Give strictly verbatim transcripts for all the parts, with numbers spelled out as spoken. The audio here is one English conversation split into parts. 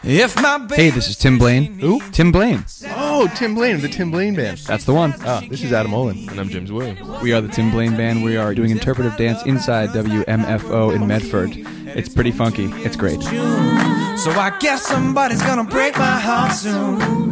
If my Hey, this is Tim Blaine. Who? Tim Blaine. Oh, Tim Blaine of the Tim Blaine Band. That's the one. Ah, this is Adam Olin. And I'm James Williams. We are the Tim Blaine Band. We are doing interpretive dance inside W M F O in Medford. It's pretty funky. It's great. So I guess somebody's gonna break my heart soon.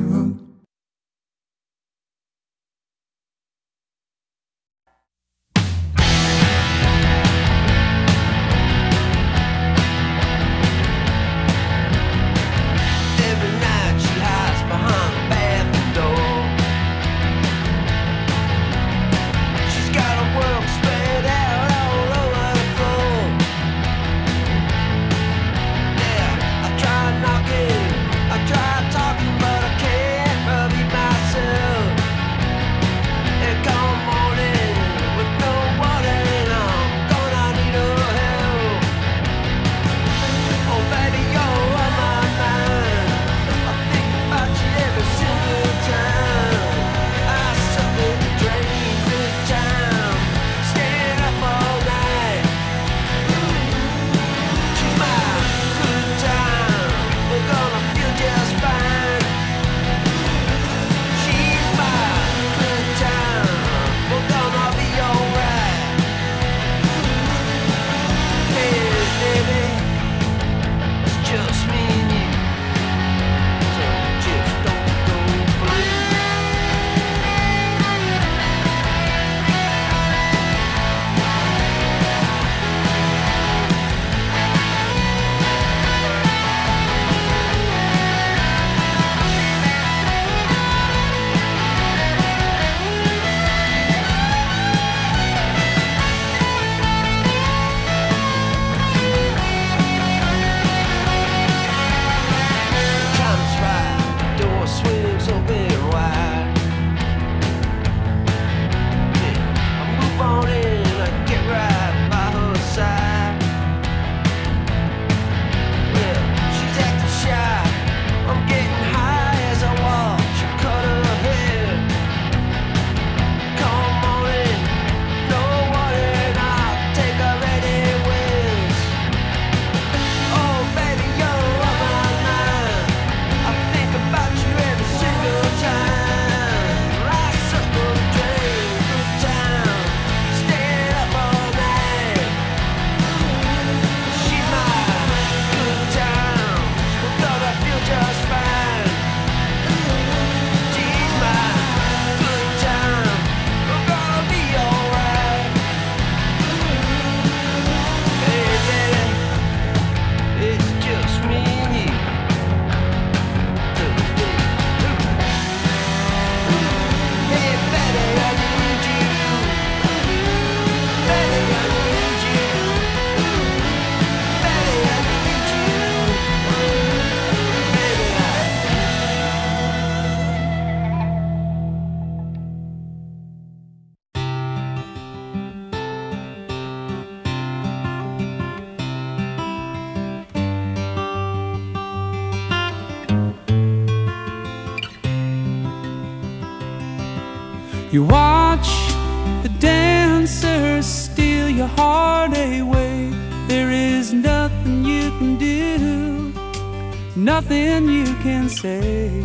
You watch the dancers steal your heart away. There is nothing you can do, nothing you can say.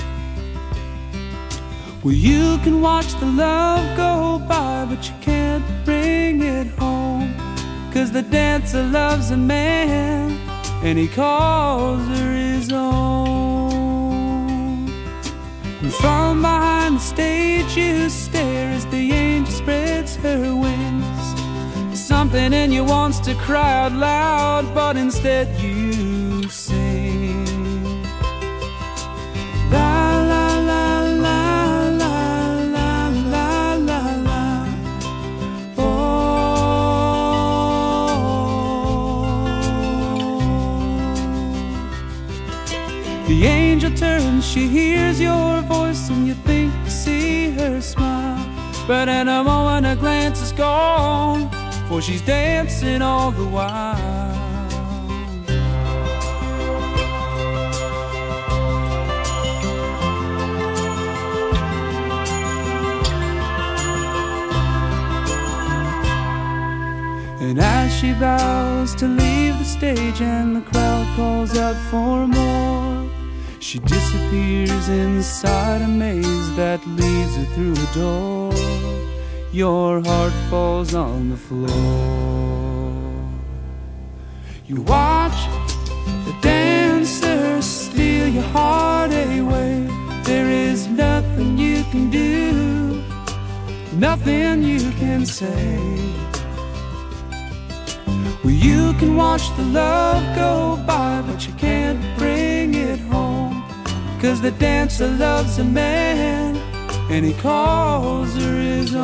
Well, you can watch the love go by, but you can't bring it home. 'Cause the dancer loves a man, and he calls her his own. And from behind the stage you stare as the angel spreads her wings. Something in you wants to cry out loud, but instead you sing. La la la la la la la la la. Oh. The angel turns, she hears your voice, and you think you see her smile. But in a moment a glance is gone, for she's dancing all the while. And as she bows to leave the stage and the crowd calls out for more, she disappears inside a maze that leads her through a door. Your heart falls on the floor. You watch the dancers steal your heart away. There is nothing you can do, nothing you can say. Well, you can watch the love go by, but you can't bring it home. 'Cause the dancer loves a man, and he calls her his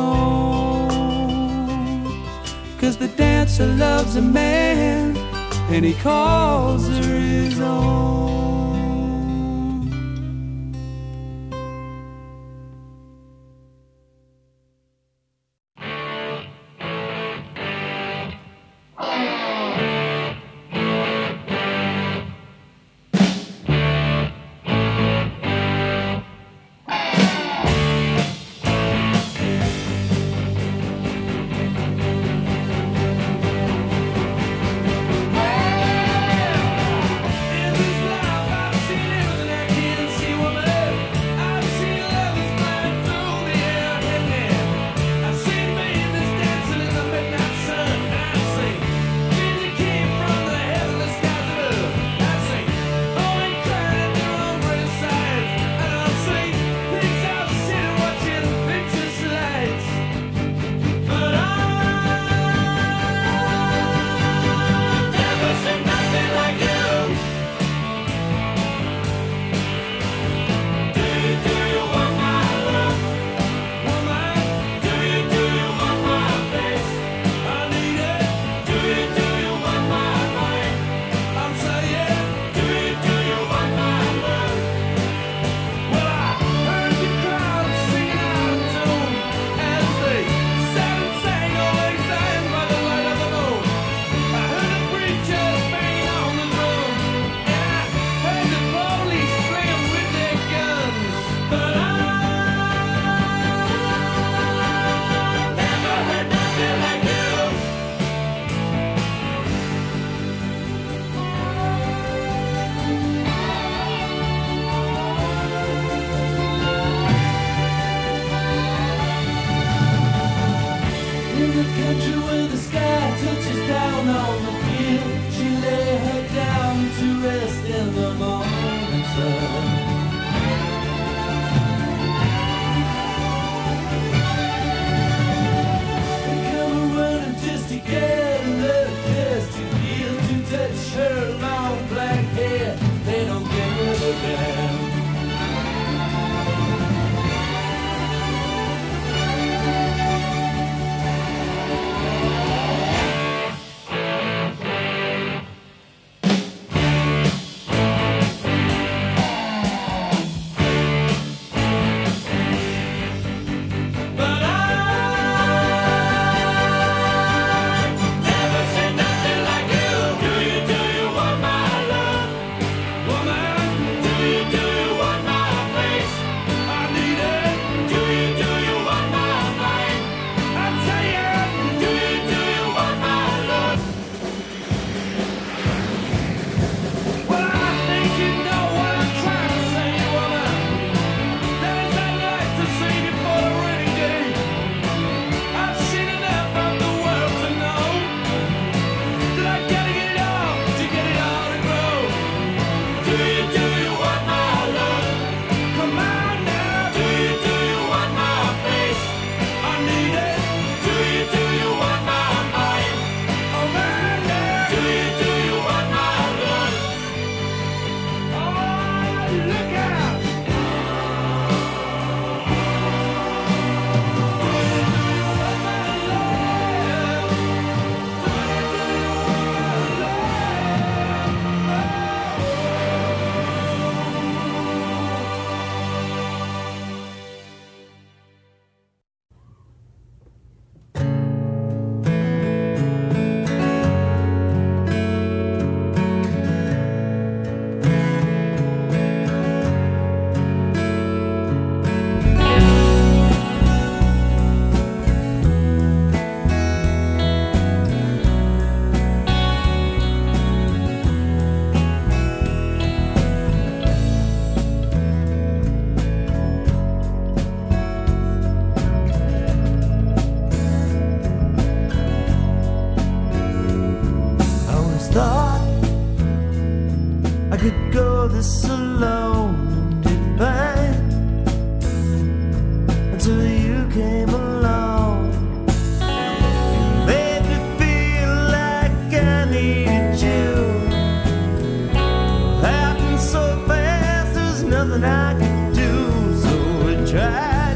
own. 'Cause the dancer loves a man, and he calls her his own. In this life thought I could go this alone and be fine until you came along. You made me feel like I needed you. It happened so fast, there's nothing I could do. So we tried,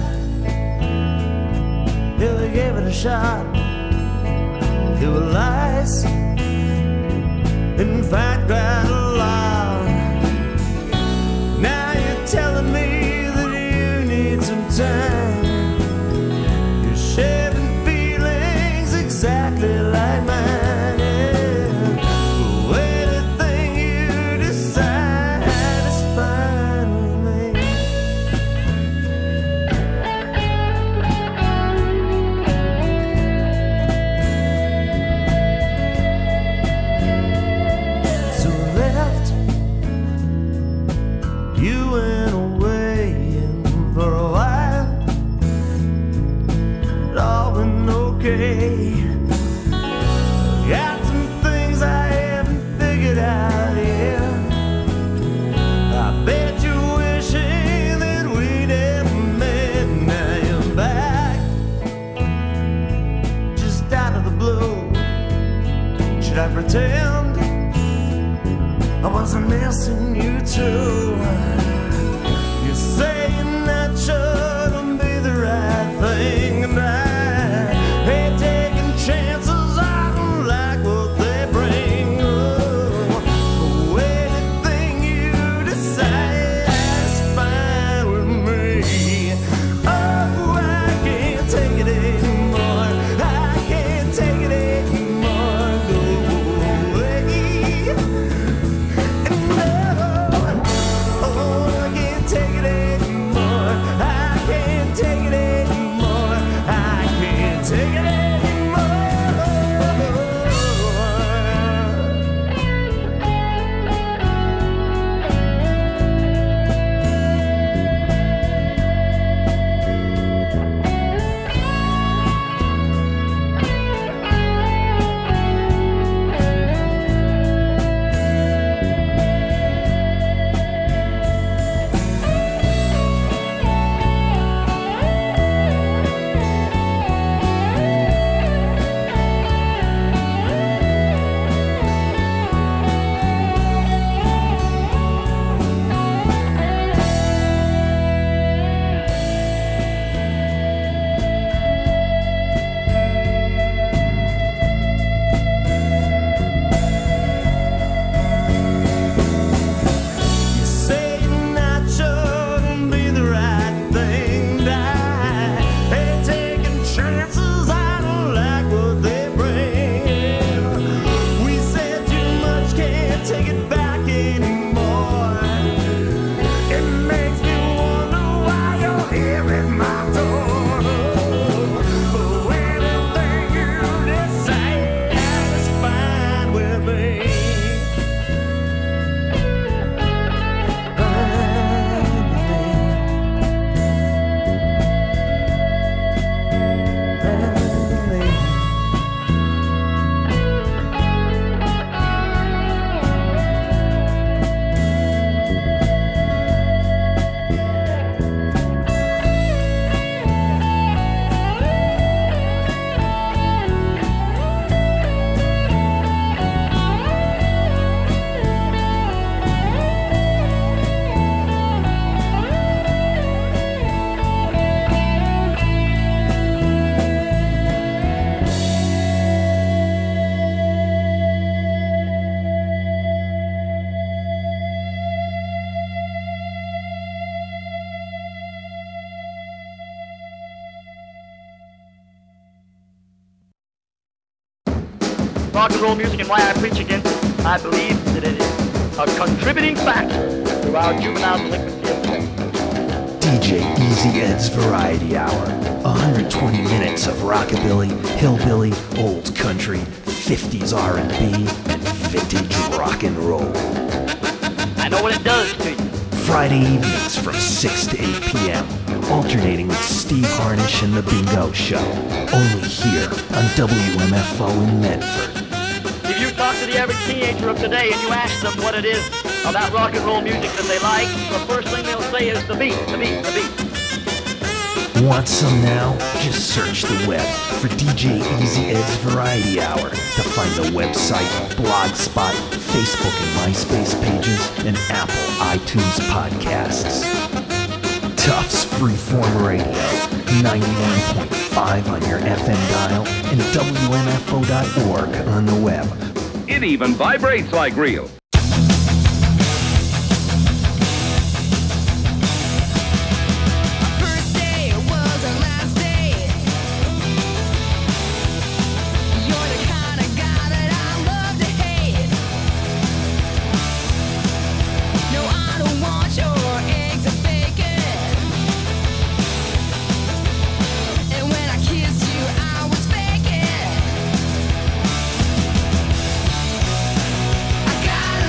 yeah, we gave it a shot. There were lies, in fact, quite a lot. Now you're telling me that you need some time. You're sharing feelings exactly like mine. Yeah. But anything you decide is fine with me. So I left, you went away, and for a while it all went okay. Got some things I haven't figured out yet. I bet you're wishing that we never met. Now you're back, just out of the blue. Should I pretend I wasn't missing you too? You're saying that shouldn't be the right thing, and I hate taking chances. I don't like what they bring. Oh, anything you decide is fine with me. Oh, I can't take it anymore. I can't take it anymore. Go away. And no, oh, I can't take it anymore. I can't take it anymore. I can't take it anymore. You're saying that shouldn't be the right thing. And I hate taking chances. I don't like what they bring. We said too much, can't take it back anymore. It makes me wonder why you're here at my door. But anything you decide is fine with me. Rock and roll music and why I preach against it, I believe that it is a contributing factor to our juvenile delinquency of today. D J Easy Ed's Variety Hour. one hundred twenty minutes of rockabilly, hillbilly, old country, fifties R and B, and vintage rock and roll. I know what it does to you. Friday evenings from six to eight p m, alternating with Steve Harnish and The Bingo Show. Only here on W M F O in Medford. If you talk to the average teenager of today and you ask them what it is about rock and roll music that they like, the first thing they'll say is the beat, the beat, the beat. Want some now? Just search the web for D J Easy Ed's Variety Hour to find the website, Blogspot, Facebook and MySpace pages, and Apple iTunes podcasts. Tufts Freeform Radio, ninety-one point five on your F M dial and W M F O dot org on the web. It even vibrates like real. I got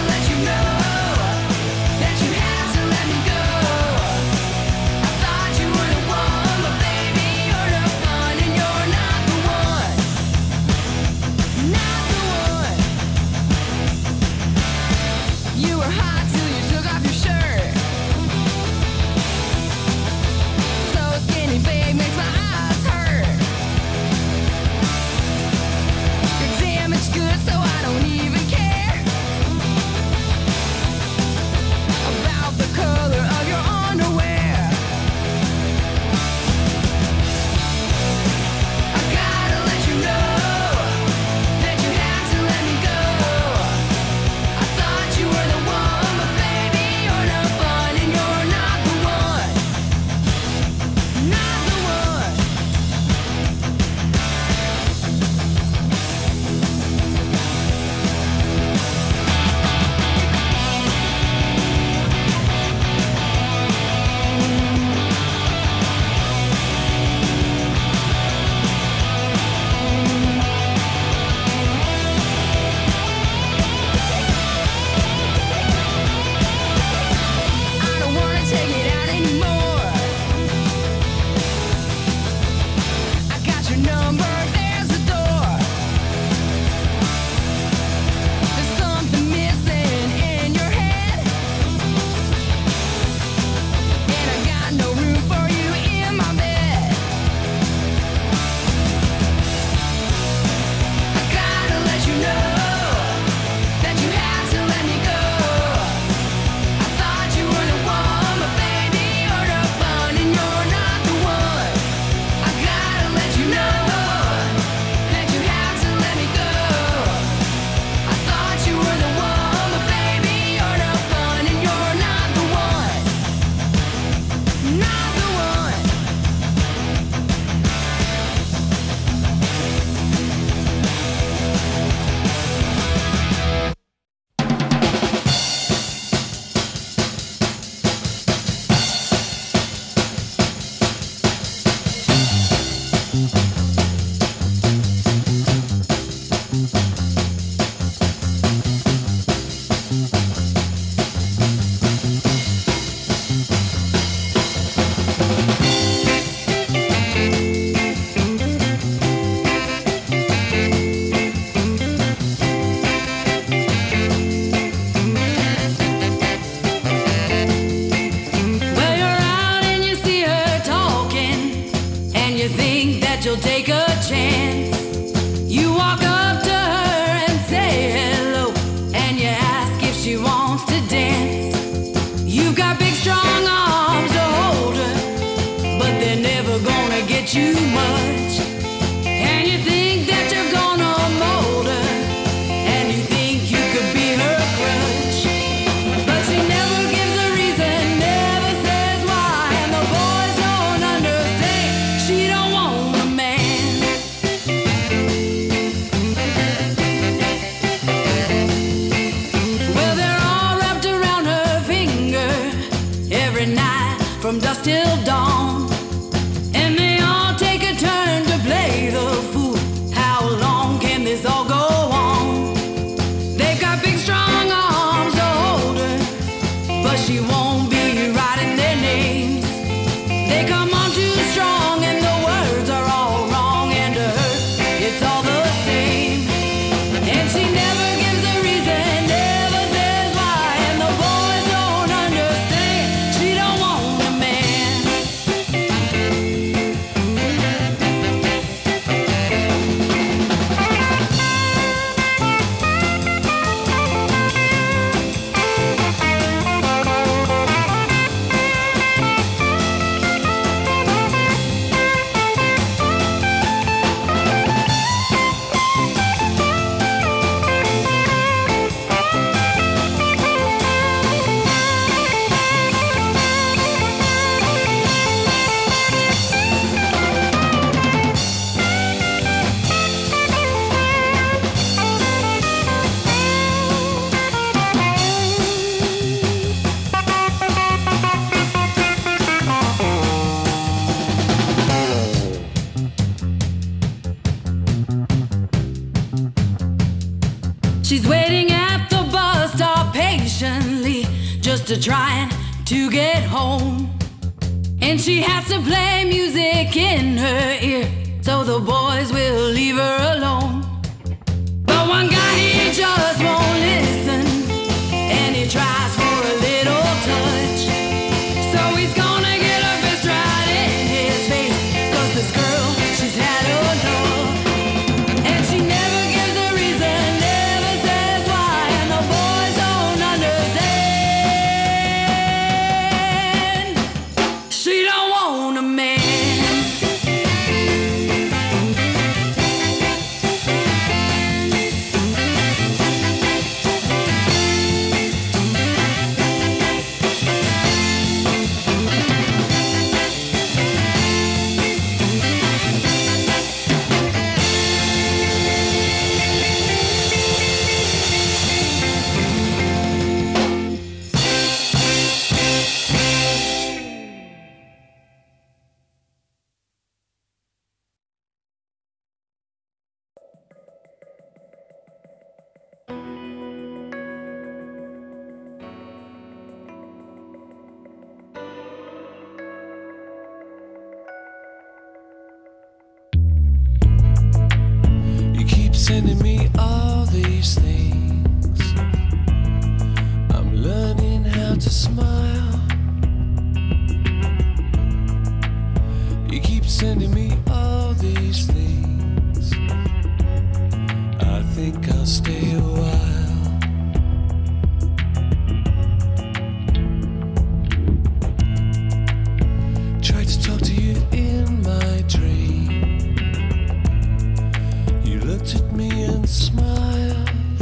She's waiting at the bus stop patiently, just to trying to get home. And she has to play music in her ear, so the boys will leave her alone. But one guy, he just won't listen, and he tries for a little touch. So he's gonna get her fist right in his face, 'cause this girl, she's had enough. And she never gives a reason, never says why, and the boys don't understand. She don't want a man. Sending me all these things. I'm learning how to smile. You keep sending me all these things. I think I'll stay a while. Tried to talk to you in my dream. You looked at me and smiled.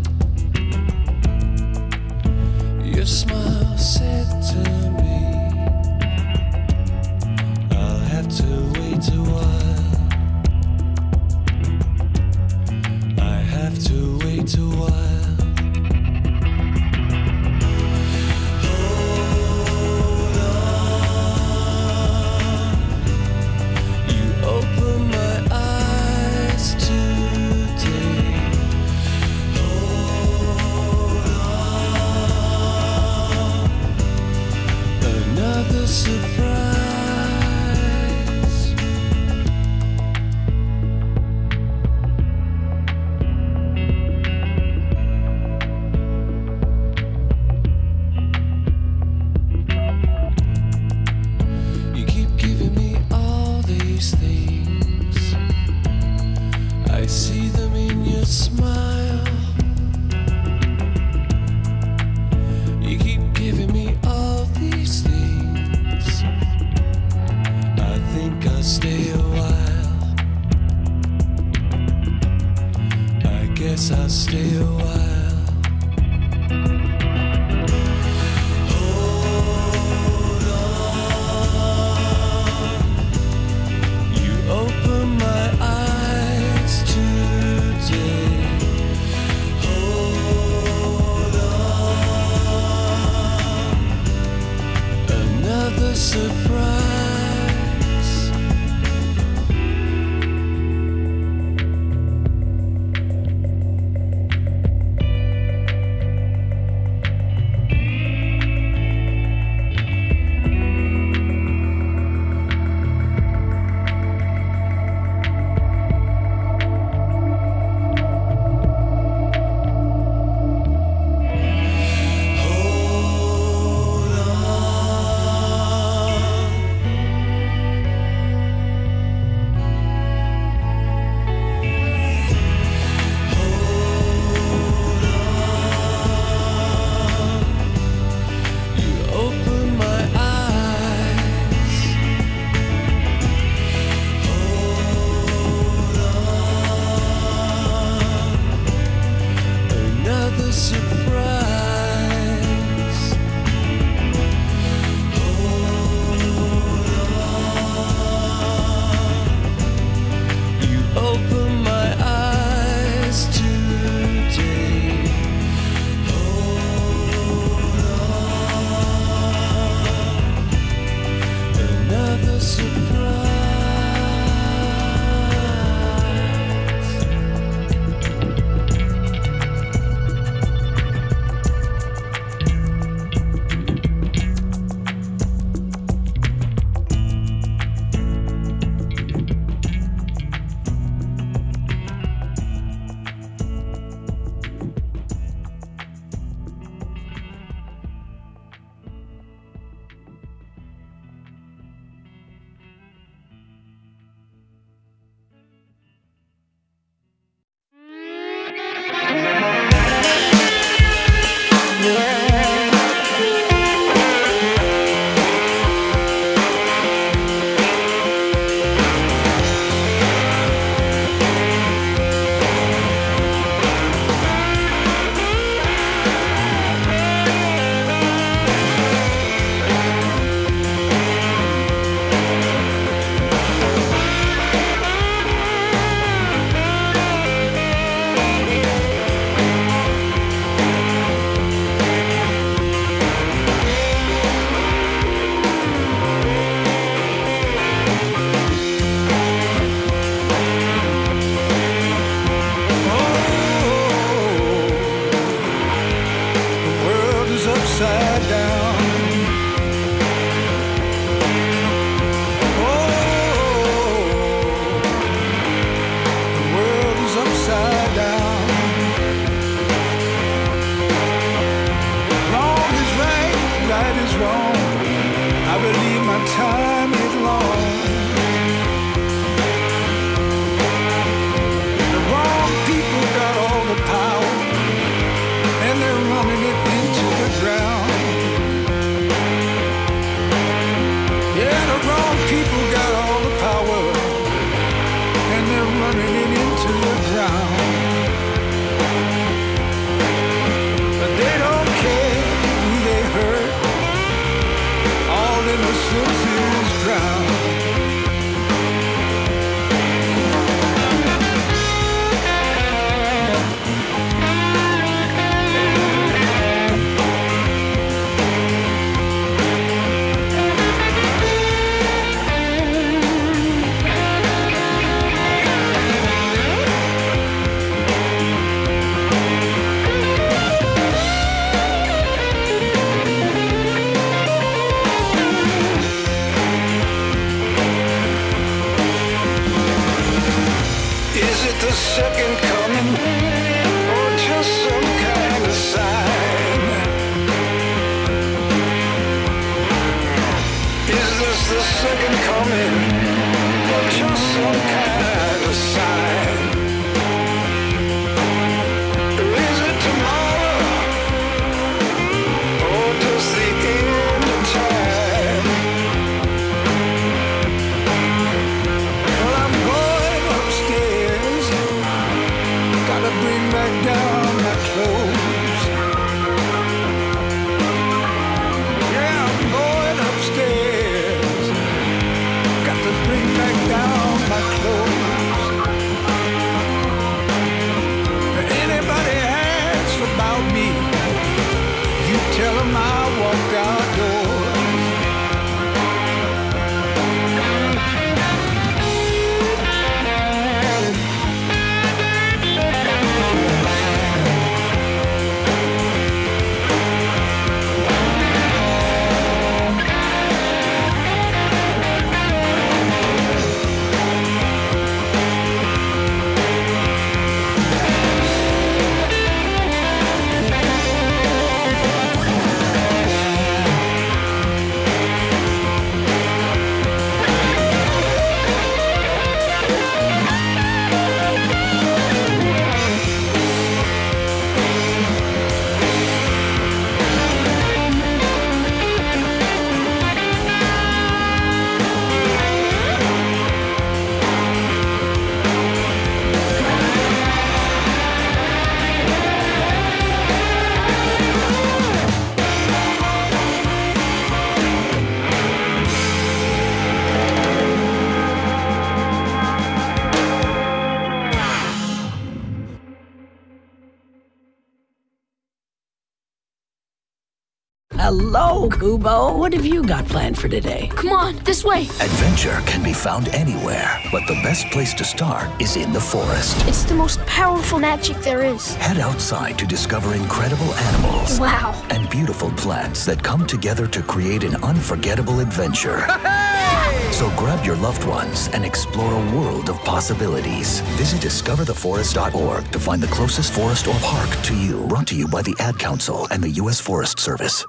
Your smile said to me, I'll have to wait a while. I have to wait a while. Hold on. You open my eyes today. Hold on. Another surprise. You keep giving me all these things. I see them in your smile. You keep giving me all these things. I think I'll stay a while. I guess I'll stay a while. Hold on. You open my eyes today. Hold on. Another surprise. Hold on. Hold on. You open my eyes. Hold on. Another surprise. Hold on. You open my eyes today. Hold on. Another surprise. running it into the ground. Yeah, the wrong people got all the power, and they're running it into the ground. But they don't care who they hurt. All innocence is drowned. The second coming, or just some kind of sign? Is this the second coming, or just some kind of sign? Or is it tomorrow, or just the end of time? Well, I'm going upstairs, gotta bring back down my clothes. Yeah, I'm going upstairs, got to bring back down my clothes. If anybody asks about me, you tell them I walked outdoors. Hello, Kubo. What have you got planned for today? Come on, this way. Adventure can be found anywhere, but the best place to start is in the forest. It's the most powerful magic there is. Head outside to discover incredible animals. Wow. And beautiful plants that come together to create an unforgettable adventure. So grab your loved ones and explore a world of possibilities. Visit discover the forest dot org to find the closest forest or park to you. Brought to you by the Ad Council and the U S Forest Service.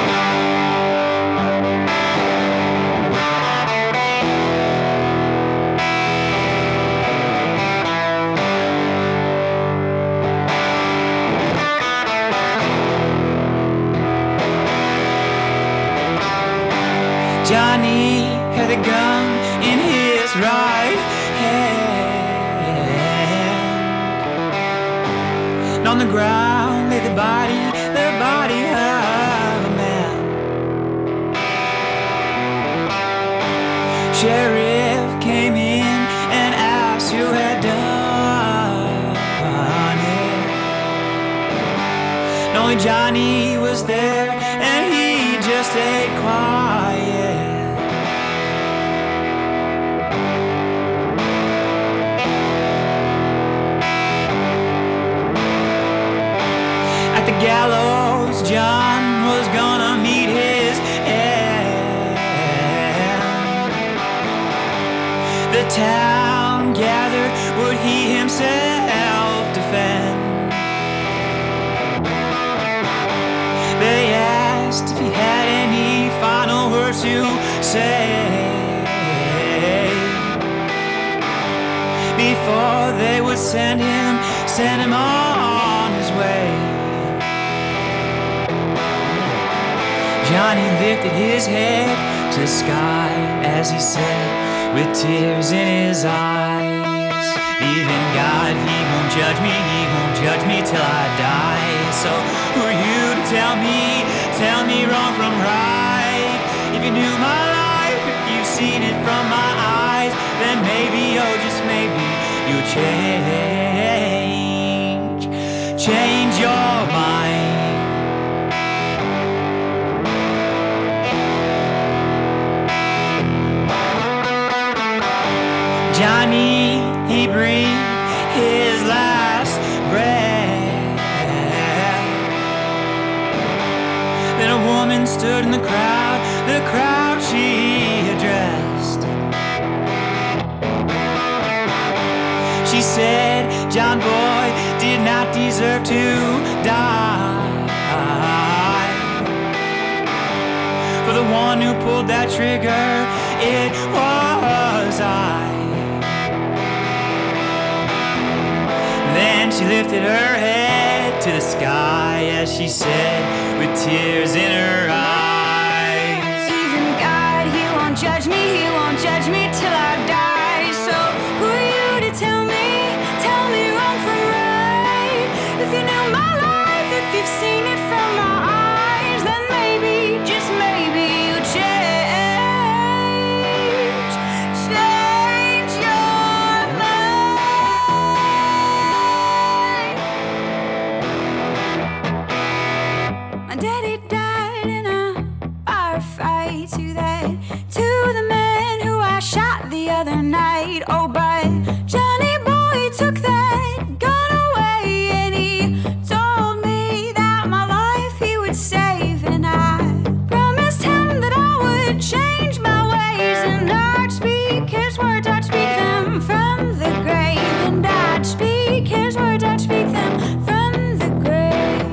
Johnny had a gun in his right hand. And on the ground lay the body, the body of a man. Sheriff came in and asked who had done it. And only Johnny was there, and he just stayed quiet. At the gallows, John was gonna meet his end. The town gathered, would he himself defend? They asked if he had any final words to say before they would send him, send him on his way. Johnny lifted his head to the sky as he said, with tears in his eyes, even God, he won't judge me, he won't judge me till I die. So who are you to tell me, tell me wrong from right? If you knew my life, if you've seen it from my eyes, then maybe, oh just maybe, you'll change, change your mind. Johnny, he breathed his last breath. Then a woman stood in the crowd, the crowd she addressed. She said, John boy did not deserve to die. For the one who pulled that trigger, it was I. Then she lifted her head to the sky as she said, with tears in her eyes, even God, he won't judge me, he won't judge me till I die. So who are you to tell me, tell me wrong from right? If you knew my life, if you've seen it from my eyes, then maybe, just maybe, you change, change your mind. My daddy died in a firefight to that, to the man who I shot the other night. Oh, but Johnny boy took that gun away and he told me that my life he would save, and I promised him that I would change my ways, and I'd speak his words, I'd speak them from the grave, and I'd speak his words, I'd speak them from the grave.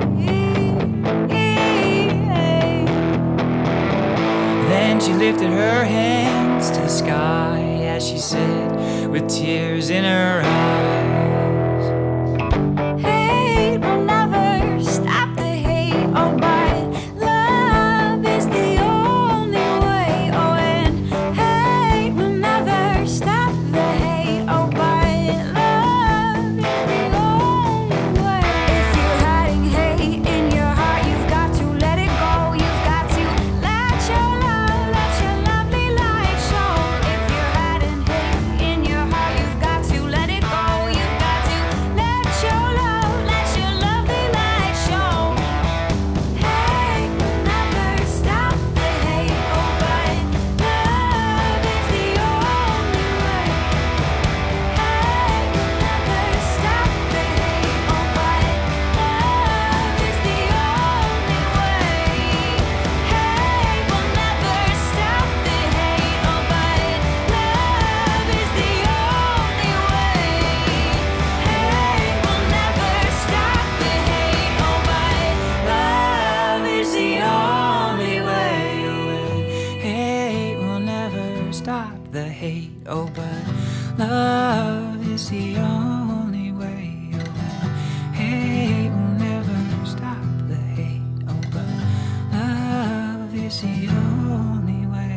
Then she lifted her hands to the sky as she said, with tears in her eyes, Hate will never stop the hate, oh, but love is the only way. Oh, and hate will never stop the hate, oh, but love is the only way. If you're hiding hate in your heart, you've got to let it go. You've got to let your love, let your lovely light show. If you're hiding hate in your heart, you've got to let it go. You've got to let your love, let your lovely light show. Hate will never stop the hate, oh, but love is the only way. Hate will never stop the hate, oh, but love is the only way. Hate will never stop the hate, oh, but love is the only way. Hate will never stop the hate, oh, but love is the only way. hate will never stop the hate, oh, but love is the only way. Hate will never stop the hate, oh, but love is the only way.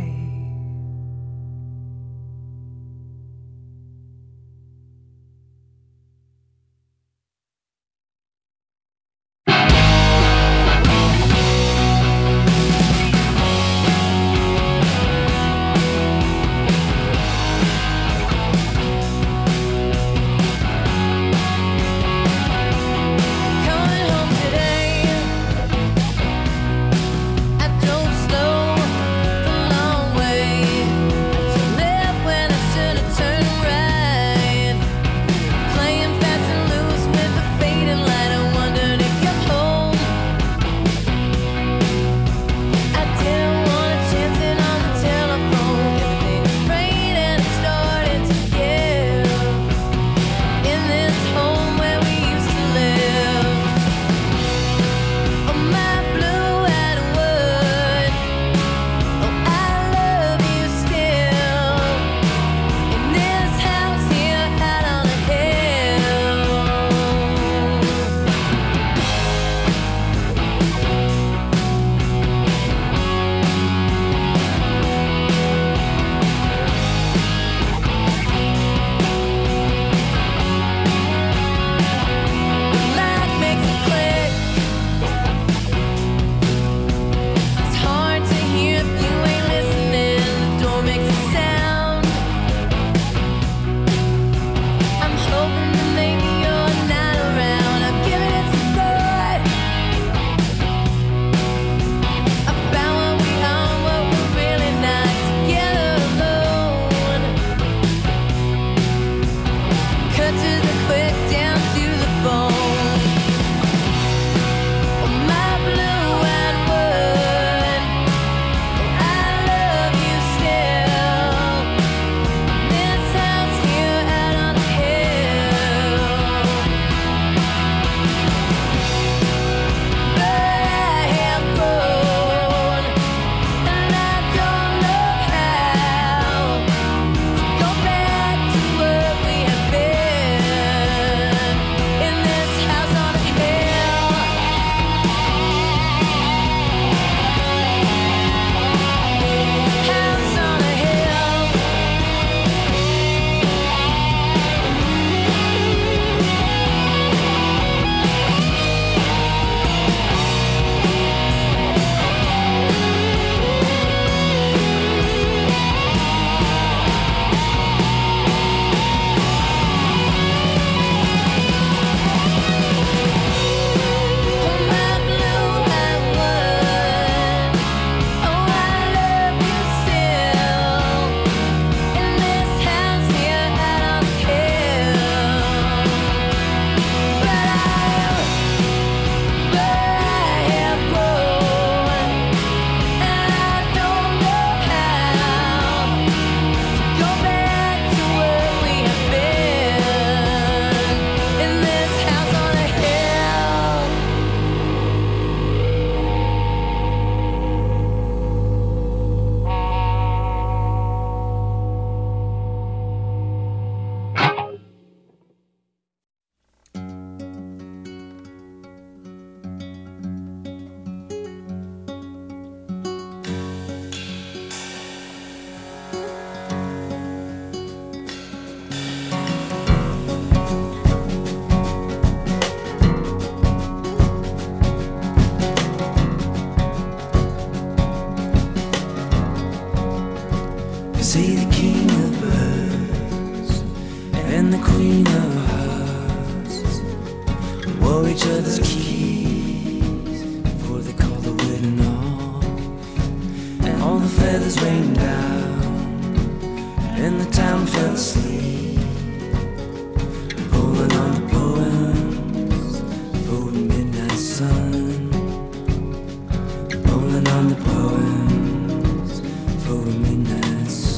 feathers rained down, and the town fell asleep, pulling on the poems for the midnight sun, pulling on the poems for the midnight sun.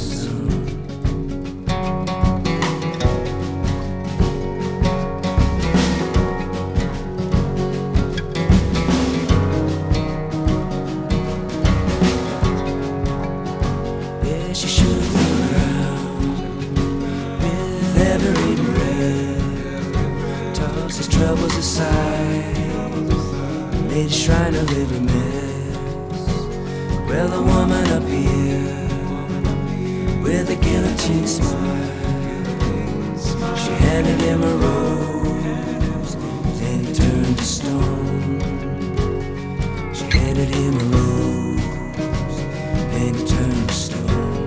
Yeah, she shook the ground with every breath, tossed his troubles aside, made a shrine of every mess. Well, a woman up here with a guillotine smile, she handed him a rose, then he turned to stone. She handed him a rose, then he turned to stone.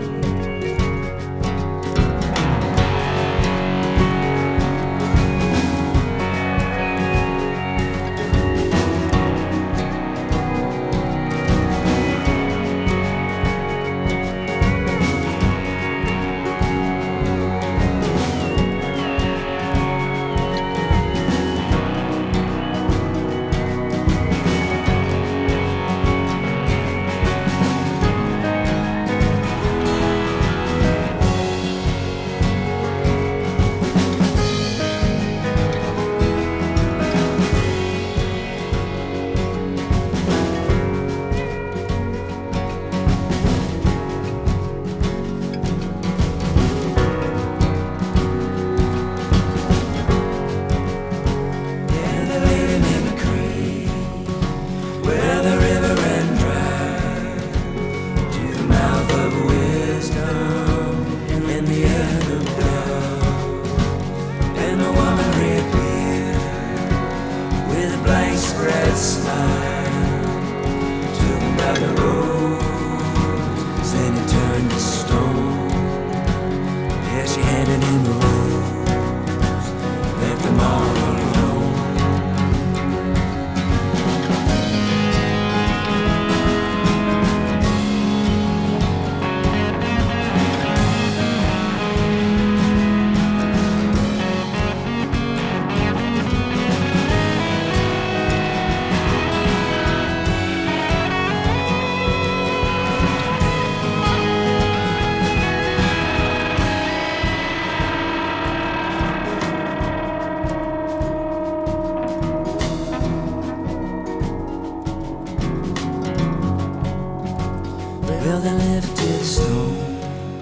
Well, they lifted the stone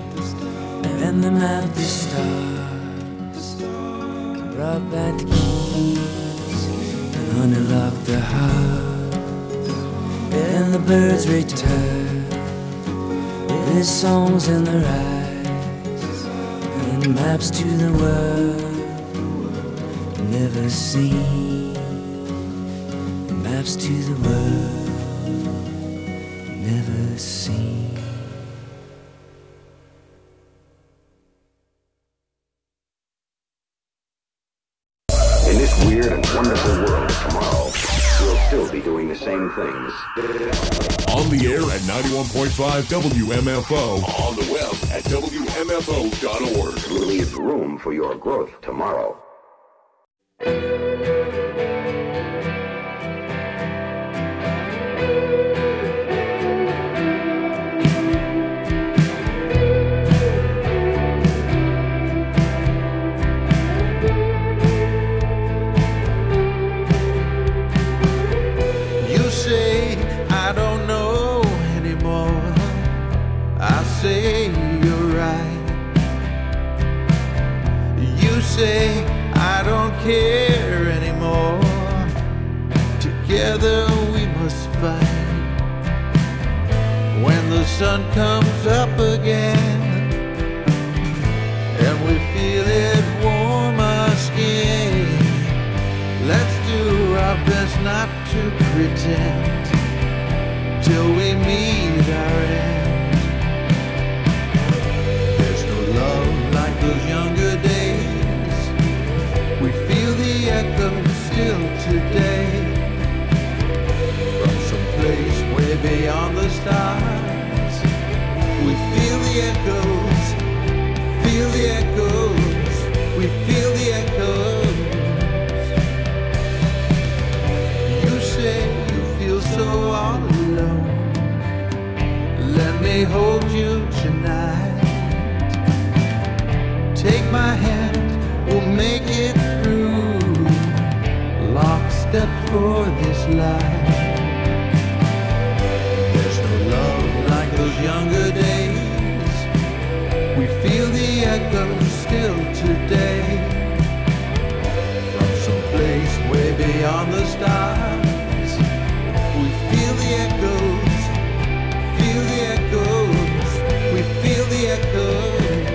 and they mapped the stars, brought back the keys and honey locked the heart. And the birds returned with songs in their eyes and maps to the world never seen, maps to the world never seen. In this weird and wonderful world tomorrow, we'll still be doing the same things. On the air at ninety-one point five W M F O. On the web at W M F O dot org. We'll leave room for your growth tomorrow. I don't know anymore. I say you're right. You say I don't care anymore. Together we must fight. When the sun comes up again and we feel it warm our skin, let's do our best not to pretend till we meet our end. There's no love like those younger days. We feel the echo still today. From some place way beyond the stars, We feel the echoes, feel the echoes, we feel the echoes. You say you feel so all alone. Let me hold you tonight. Take my hand, we'll make it through. Lockstep for this life. There's no love like those younger days. We feel the echoes still today. From some place way beyond the stars. We feel the echoes, feel the echoes, we feel the echoes.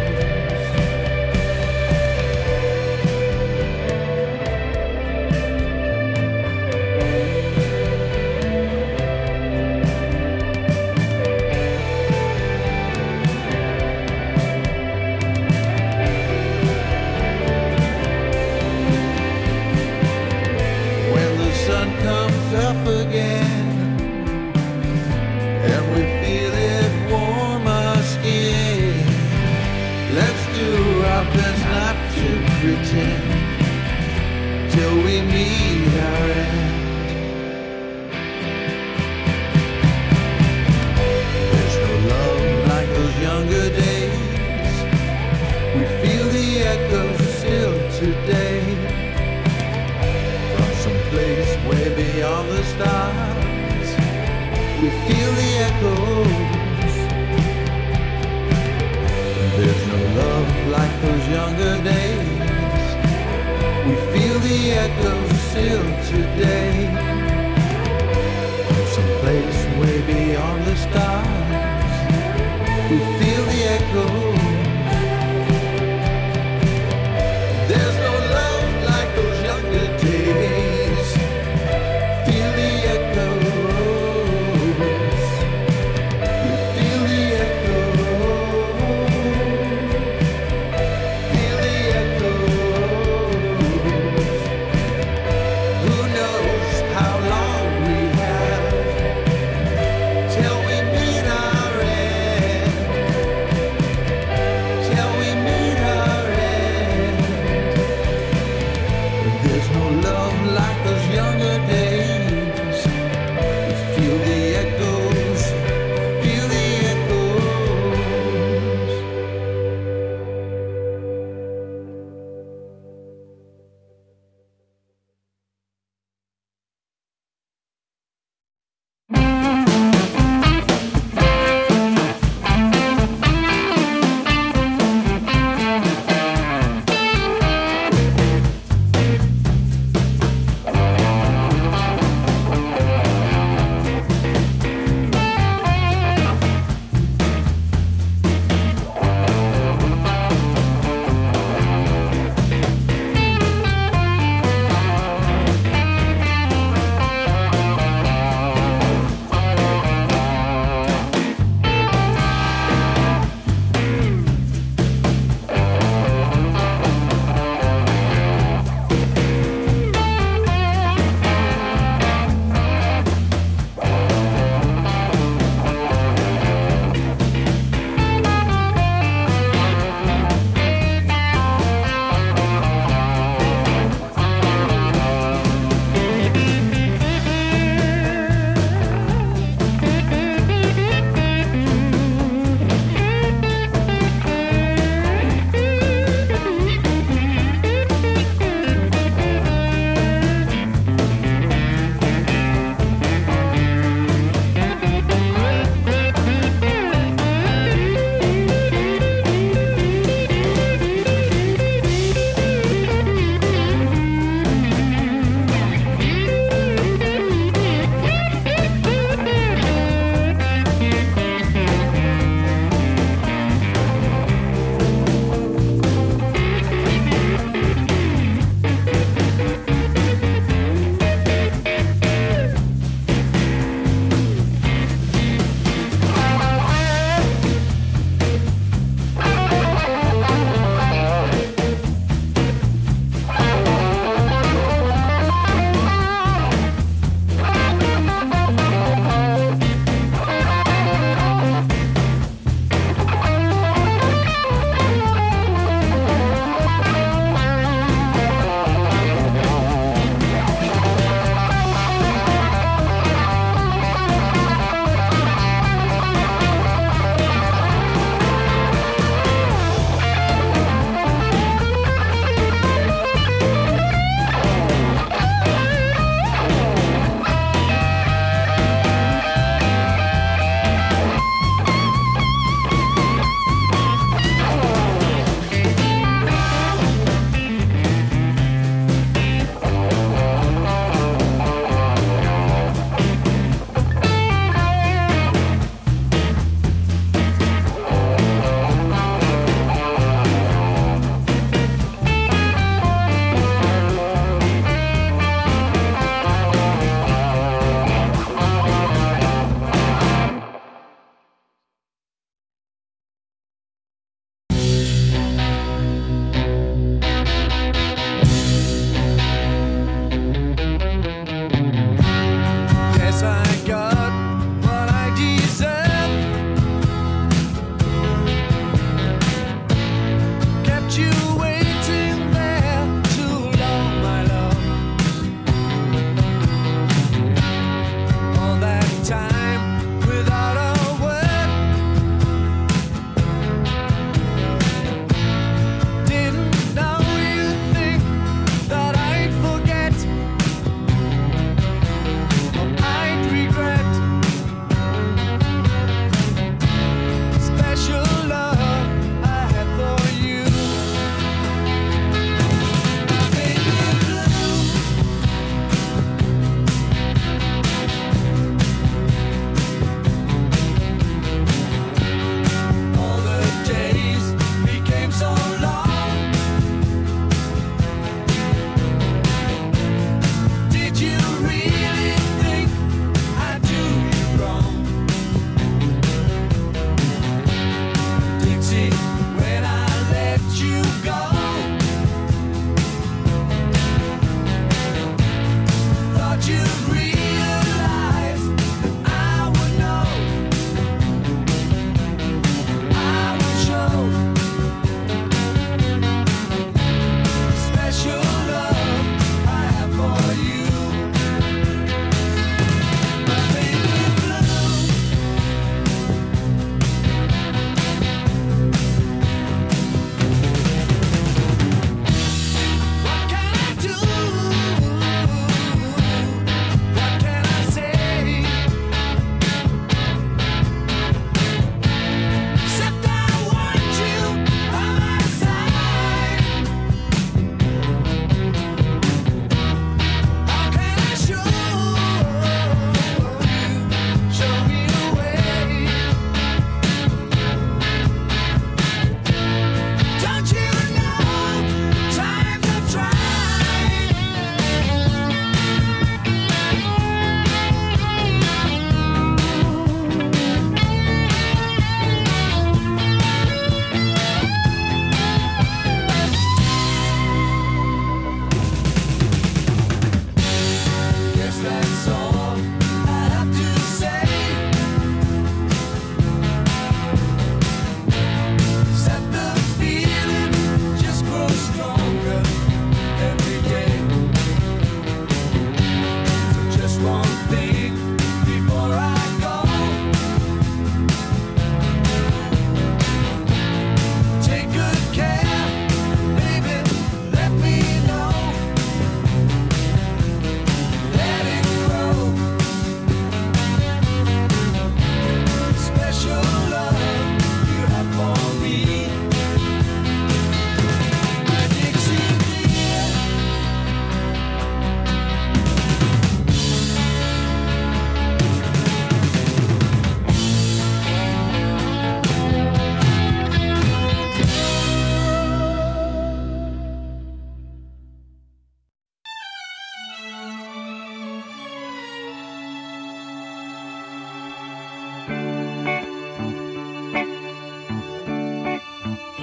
Up again, and we feel it warm our skin. Let's do our best not to pretend till we meet our end. There's no love like those younger days. We feel the echoes still today. Place way beyond the stars, we feel the echoes. There's no love like those younger days. We feel the echoes still today. From some place way beyond the stars, we feel the echoes. There's no love like those younger days.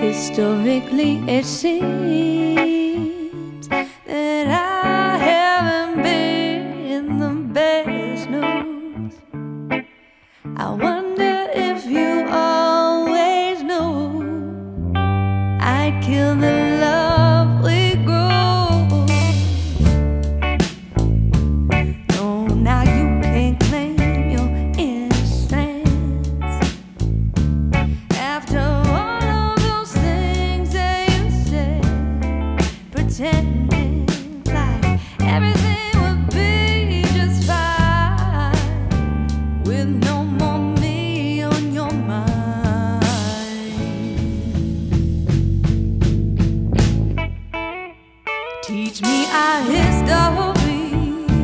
Historically, it seems that I haven't been the best news. I wonder if you always knew I'd kill the love we grew. No, now you can't claim your innocence after all of those things that you said, pretending like everything would be just fine with no more me on your mind. Teach me our history,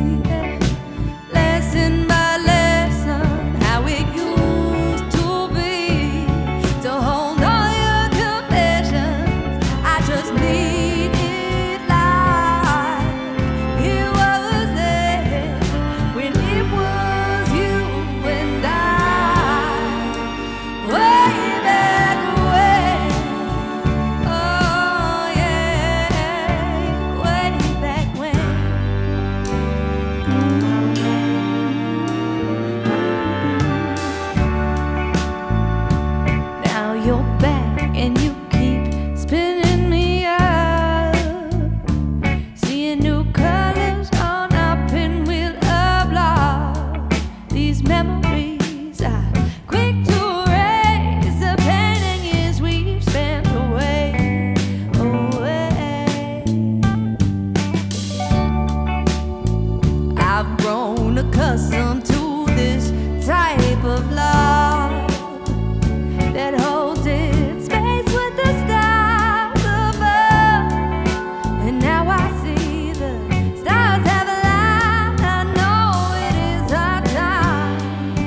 lesson by lesson, how it used to be. To hold all your confessions, I just need it like it was there when it was you and I. Way back when, oh yeah, way back when. Now you're back and you keep spinning me up, seeing new colors on our pinwheel of love. These memories are quick to erase the pain and years we've spent away, away. I've grown accustomed to this type of love that holds its space with the stars above. And now I see the stars have aligned. I know it is our time.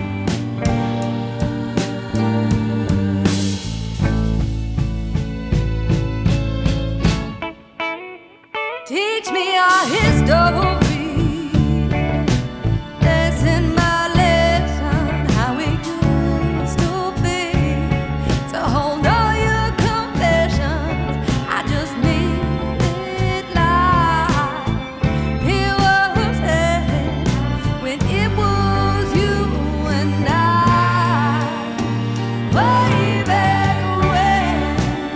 Teach me our history, lesson by lesson, how it used to be. To hold all your confessions, I just need it like it was there when it was you and I. Way back when,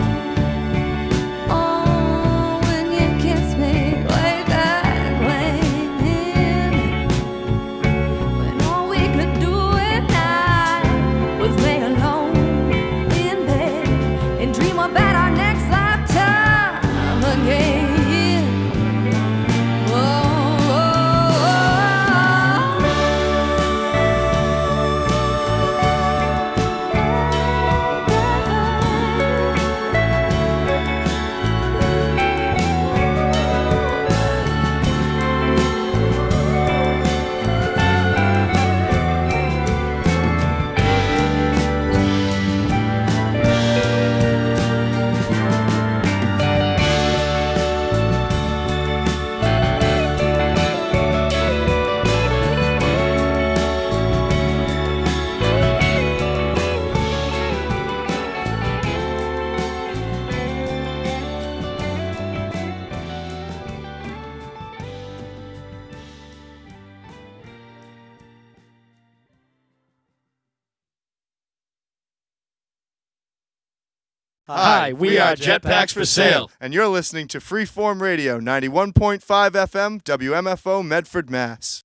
oh, when you kissed me. Way back when, when all we could do at night was lay alone in bed and dream about our next lifetime again. Whoa, Hi, we are Jetpacks for Sale. And you're listening to Freeform Radio, ninety-one point five F M, W M F O, Medford, Mass.